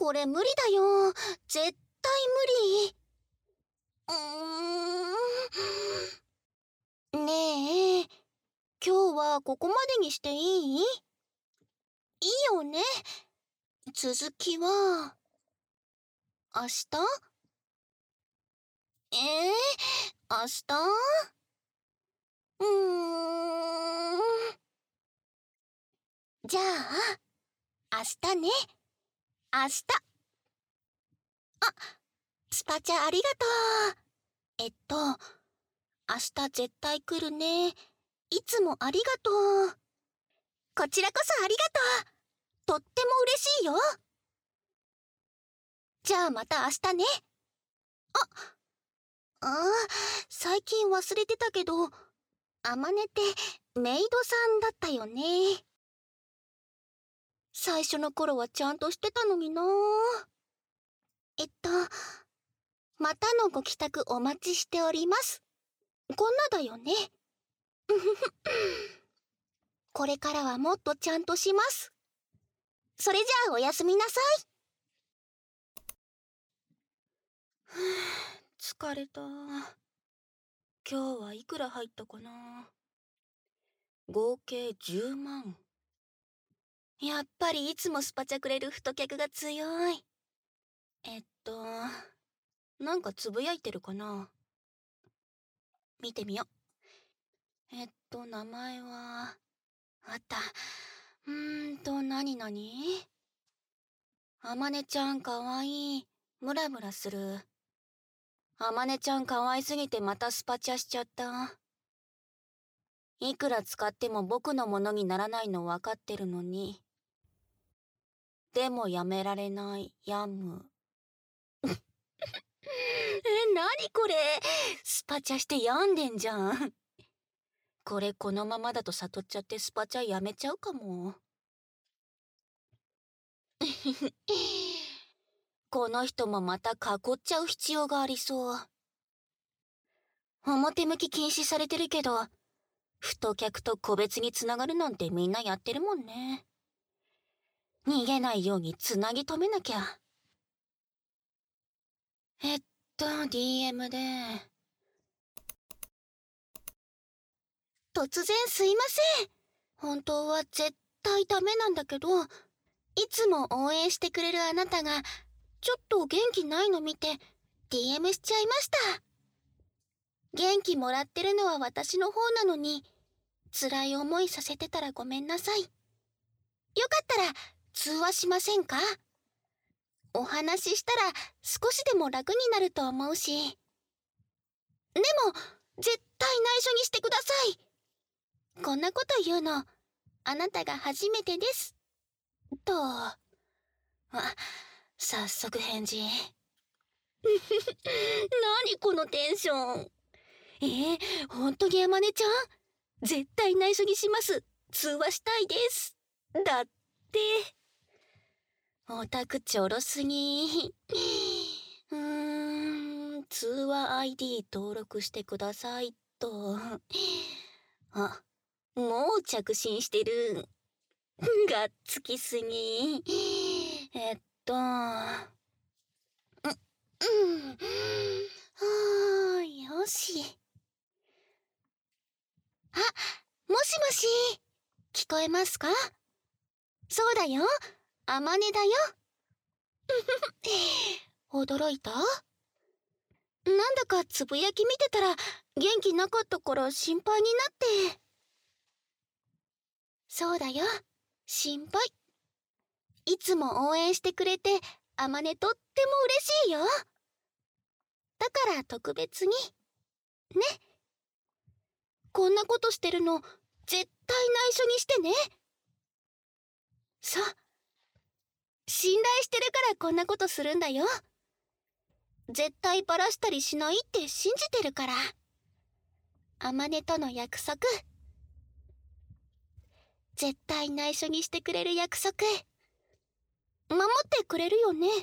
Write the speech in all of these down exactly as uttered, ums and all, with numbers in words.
これ無理だよ。絶対無理。うーん。ねえ、今日はここまでにしていい？いいよね。続きは明日？えー、明日？うーん。じゃあ明日ね。明日。あ、スパチャありがとう。えっと明日絶対来るね。いつもありがとう。こちらこそありがとう。とっても嬉しいよ。じゃあまた明日ね。あ、あー、最近忘れてたけど、あまねってメイドさんだったよね。最初の頃はちゃんとしてたのにな。えっと、またのご帰宅お待ちしております。こんなだよね。これからはもっとちゃんとします。それじゃあおやすみなさい。ふぅ、疲れた。今日はいくら入ったかな。合計じゅうまん。やっぱりいつもスパチャくれる太客が強い。えっとなんかつぶやいてるかな。見てみよう。えっと名前はあった。うーんとなになに。あまねちゃんかわいい。ムラムラする。あまねちゃんかわいすぎてまたスパチャしちゃった。いくら使っても僕のものにならないの分かってるのに。でもやめられないヤム。え、なにこれ。スパチャして病んでんじゃん。これこのままだと悟っちゃってスパチャやめちゃうかも。この人もまた囲っちゃう必要がありそう。表向き禁止されてるけど、太客と個別につながるなんてみんなやってるもんね。逃げないようにつなぎ止めなきゃ。えっと ディーエム で。突然すいません。本当は絶対ダメなんだけど、いつも応援してくれるあなたがちょっと元気ないの見て ディーエム しちゃいました。元気もらってるのは私の方なのに、辛い思いさせてたらごめんなさい。よかったら通話しませんか？お話ししたら少しでも楽になると思うし。でも絶対内緒にしてください。こんなこと言うのあなたが初めてです。と。あ、早速返事。何このテンション。えー、ほんとにあまねちゃん？絶対内緒にします。通話したいです。だって。オタクちょろすぎ。うーん、通話 アイディー 登録してくださいと。あ、もう着信してる。がっつきすぎ。えっと。うん、うん。はー、よし。あ、もしもし。聞こえますか？そうだよ。あまねだよ。驚いた？なんだかつぶやき見てたら元気なかったから心配になって。そうだよ。心配。いつも応援してくれてあまねとっても嬉しいよ。だから特別に。ね。こんなことしてるの絶対内緒にしてね。そう。信頼してるからこんなことするんだよ。絶対バラしたりしないって信じてるから。あまねとの約束。絶対内緒にしてくれる約束。守ってくれるよね。うん。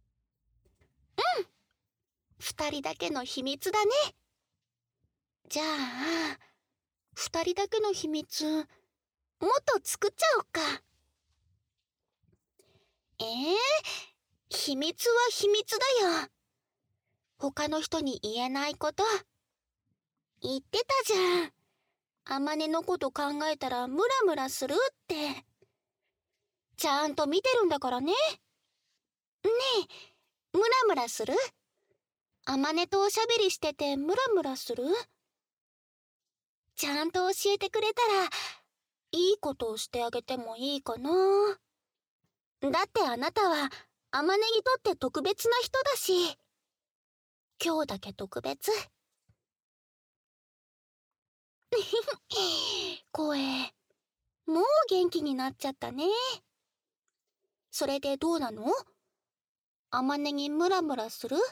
二人だけの秘密だね。じゃあ、二人だけの秘密、もっと作っちゃおっか。えー、 秘密は秘密だよ。他の人に言えないこと。言ってたじゃん。あまねのこと考えたらムラムラするって。ちゃんと見てるんだからね。ねえ、ムラムラする？あまねとおしゃべりしててムラムラする？ちゃんと教えてくれたら、いいことをしてあげてもいいかな。だってあなたはあまねにとって特別な人だし。今日だけ特別。声、もう元気になっちゃったね。それでどうなの？あまねにムラムラする？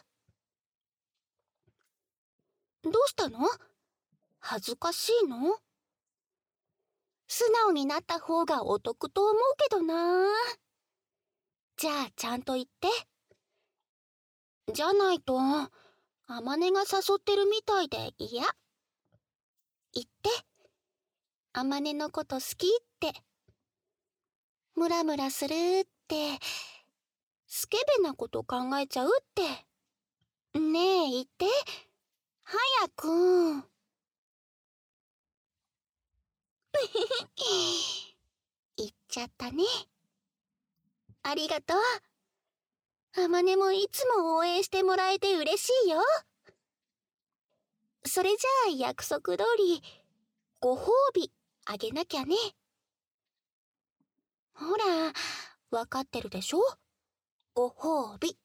どうしたの？恥ずかしいの？素直になった方がお得と思うけどな。じゃあちゃんと言って。じゃないと、あまねが誘ってるみたいで嫌。言って。あまねのこと好きって。ムラムラするって、スケベなこと考えちゃうって。ねえ、言って。早く。言っちゃったね。ありがとう。あまねもいつも応援してもらえて嬉しいよ。それじゃあ約束通り、ご褒美あげなきゃね。ほら、わかってるでしょ？ご褒美。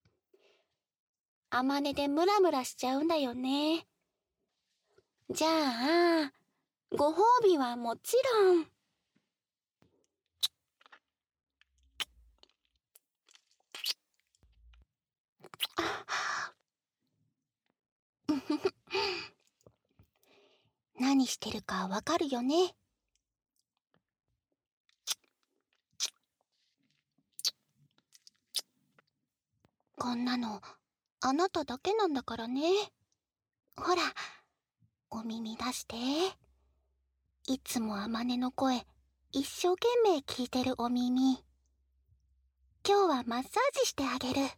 あまねでムラムラしちゃうんだよね。じゃあ、ご褒美はもちろん。何してるかわかるよね。こんなのあなただけなんだからね。ほら、お耳出して。いつもあまねの声一生懸命聞いてるお耳。今日はマッサージしてあげる。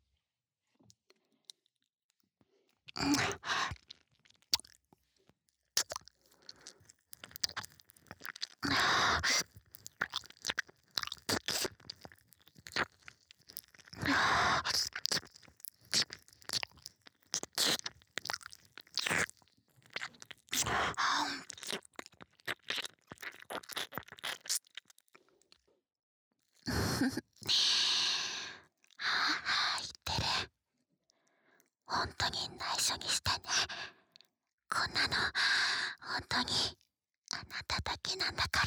本当に内緒にしてね。こんなの本当にあなただけなんだから。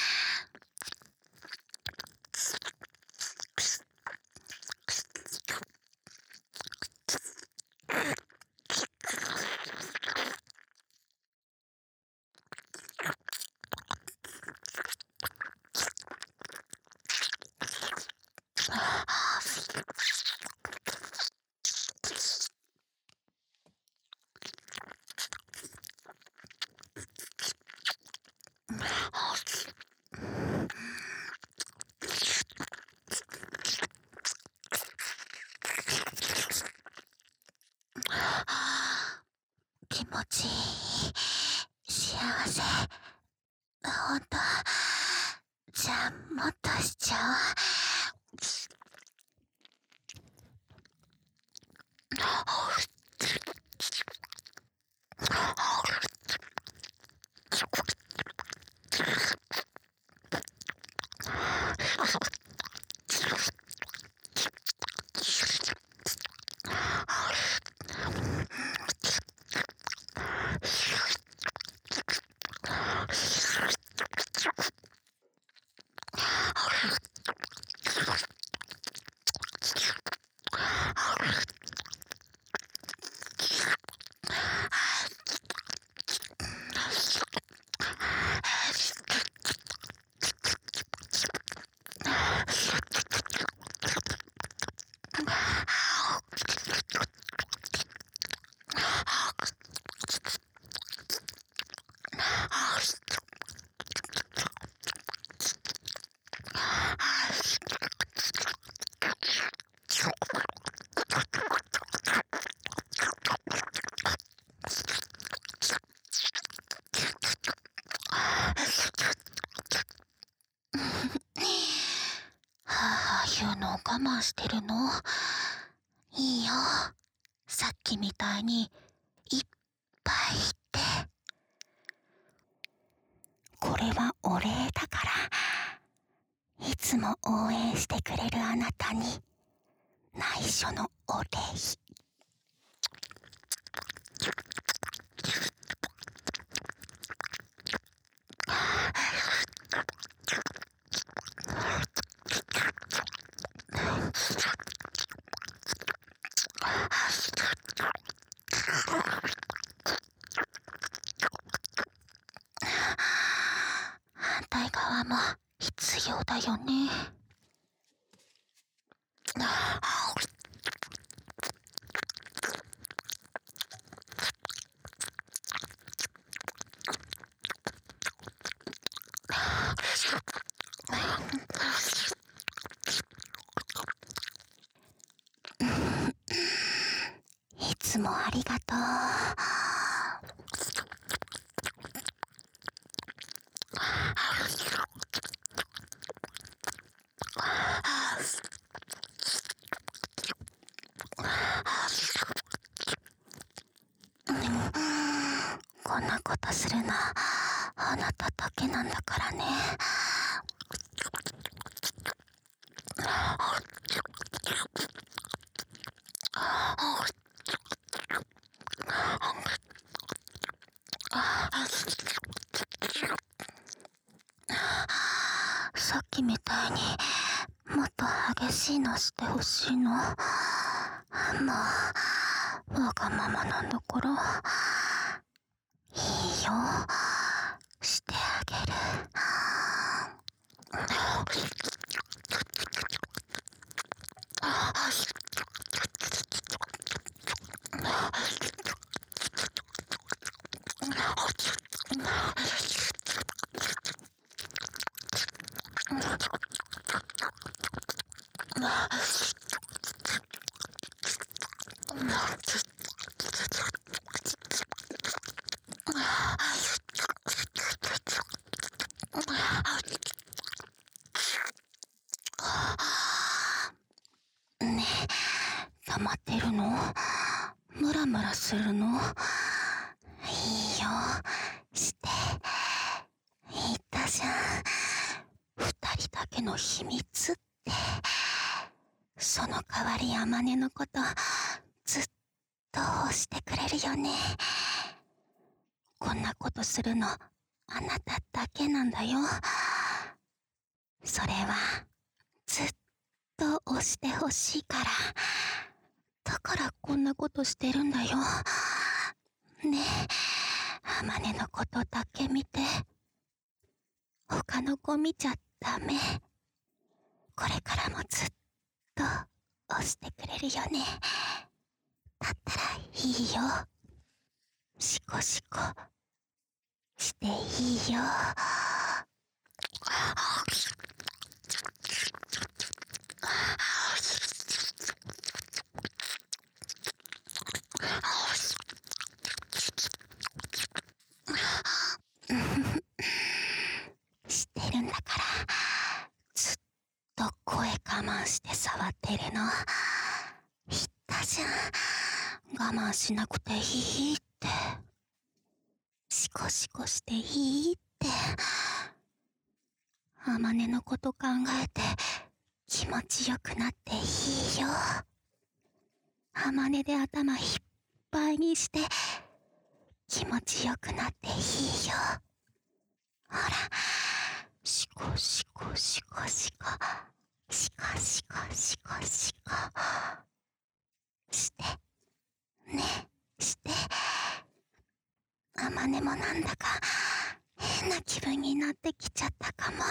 気持ちいい。幸せ。ほんと。じゃあもっとしちゃおう。 慢してるの？いいよ。さっきみたいにいっぱい言って。これはお礼だから。いつも応援してくれるあなたに内緒のお礼。反対側も必要だよね。いつもありがとう。こんなことするのあなただけなんだからね。さっきみたいにもっと激しいのしてほしいの。もうわがままなんだからいいよ、してあげる。ねえ、溜まってるの？ムラムラするの？いいよ、して言ったじゃん、二人だけの秘密って。その代わりあまねのことずっと押してくれるよね。こんなことするのあなただけなんだよ。それはずっと押してほしいから。だからこんなことしてるんだよ。ねえ、あまねのことだけ見て。他の子見ちゃダメ。これからもずっと押してくれるよね。だったらいいよ。シコシコしていいよ。してるんだからずっと声我慢して触ってるの。言ったじゃん、我慢しなくていいって。シコシコしていいって。あまねのこと考えて気持ちよくなっていいよ。あまねで頭いっぱいにして気持ちよくなっていいよ。ほら、シコシコシコシコシコシコシコシコしてね、してあまねもなんだか変な気分になってきちゃったかも。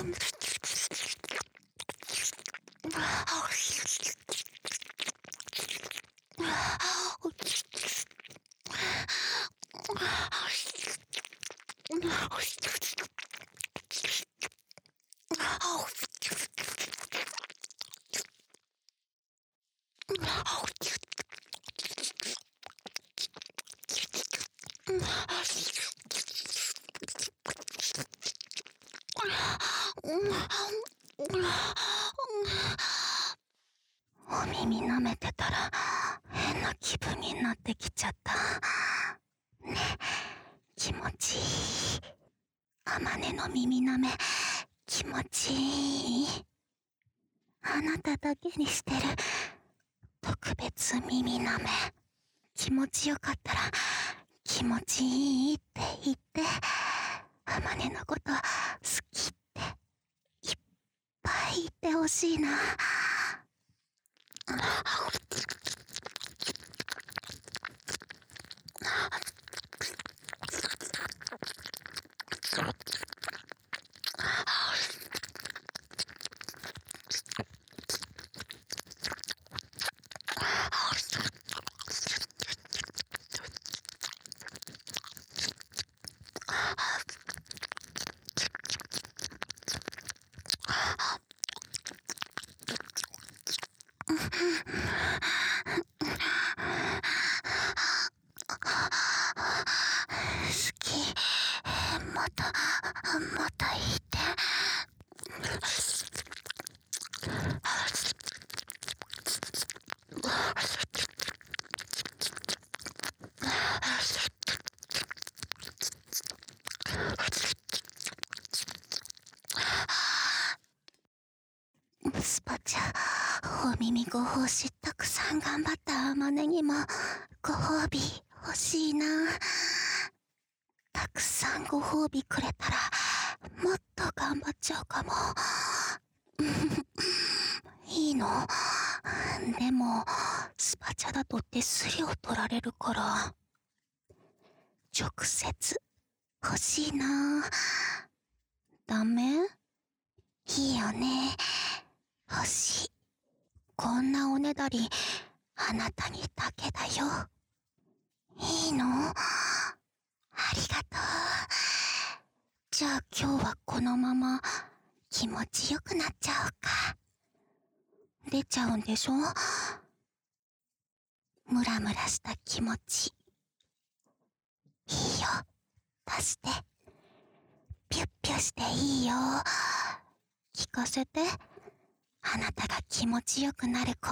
お耳舐めてたら変な気分になってきちゃった。ね、気持ちいい。あまねの耳舐め気持ちいい。あなただけにしてる特別耳舐め。気持ちよかったら気持ちいいって言って、あまねのこと好きっていっぱい言ってほしいな。好き。またまた言って。スパチャ、お耳ご奉仕たくさん頑張ったあまねにもご褒美欲しいな。たくさんご褒美くれたらもっと頑張っちゃうかも。いいの？でもスパチャだと手数料取られるから直接欲しいな。ダメ？いいよね。欲しい。こんなおねだりあなたにだけだよ。いいの？ありがとう。じゃあ今日はこのまま気持ちよくなっちゃうか。出ちゃうんでしょ？ムラムラした気持ち。いいよ。出して。ピュッピュしていいよ。聞かせて。あなたが気持ちよくなる声。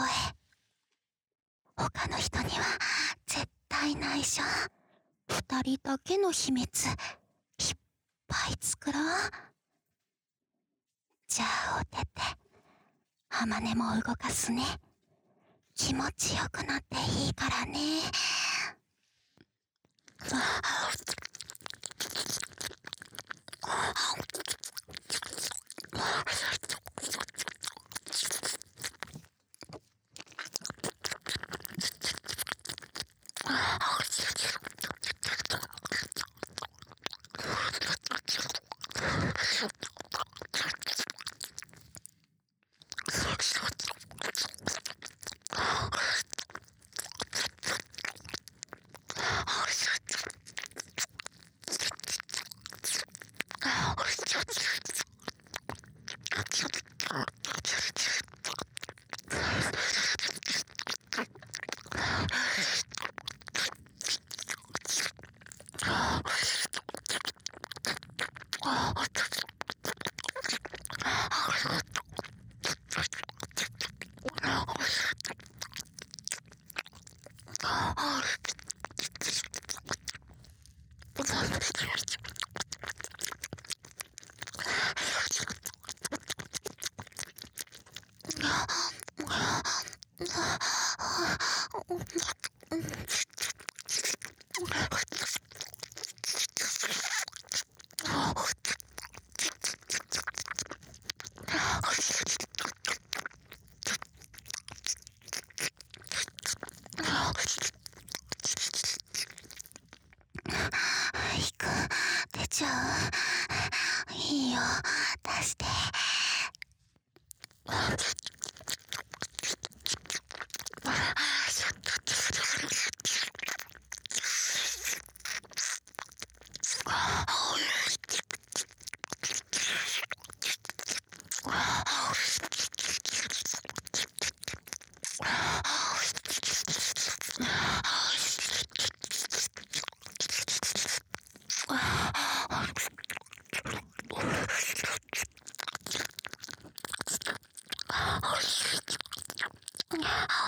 他の人には絶対内緒。二人だけの秘密いっぱい作ろう。じゃあおてて、あまねも動かすね。気持ちよくなっていいからね。いく、出ちゃう。いいよ、出して。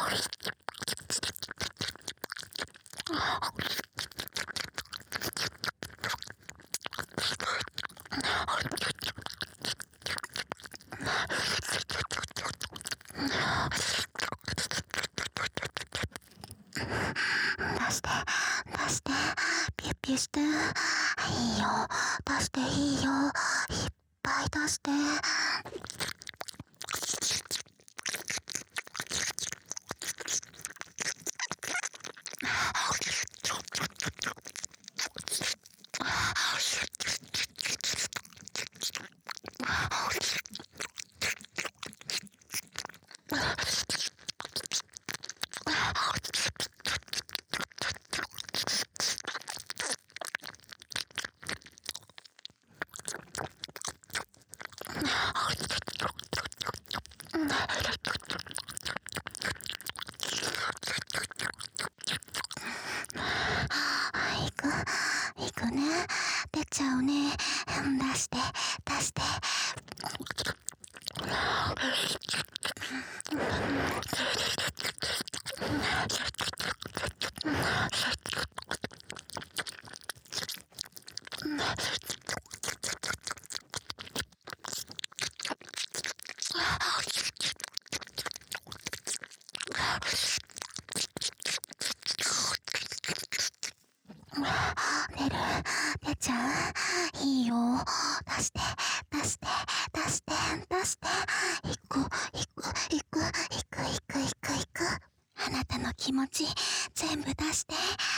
出して出して、ピュッピュして、いいよ、出していいよ、いっぱい出して。行く行くね、出ちゃうね、出して出して。出る、出ちゃう、いいよ、出して出して出して出して。行く行く行く行く行く行く行く。あなたの気持ち全部出して。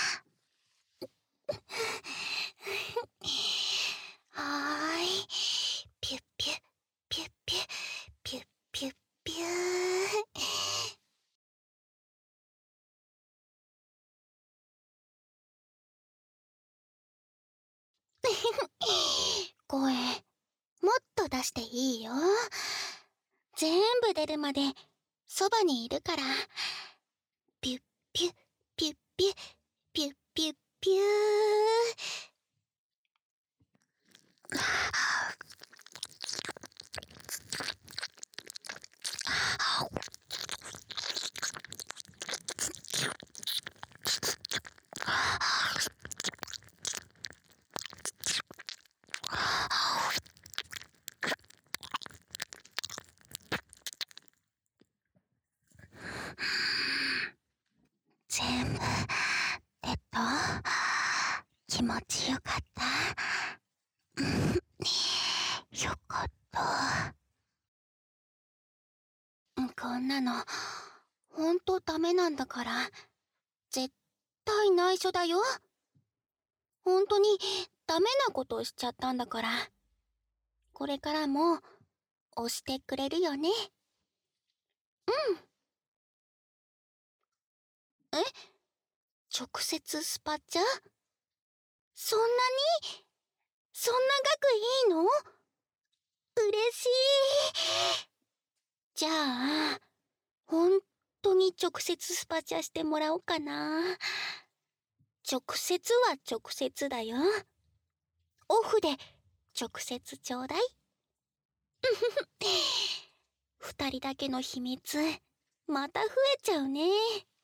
はーい、ピュッピュッピュッピュッピュッピュッピュー。声もっと出していいよ。全部出るまでそばにいるから。ピュッピュッピュッピュッピュッピュッピュー。全部出た。気持ちよかった。よかった。こんなのほんとダメなんだから。絶対内緒だよ。ほんとにダメなことをしちゃったんだから。これからも押してくれるよね。うん。え？直接スパチャ？そんなに？そんな額いいの？嬉しい。じゃあ、ほんとに直接スパチャしてもらおうかな。直接は直接だよ。オフで直接ちょうだい。二人だけの秘密、また増えちゃうね。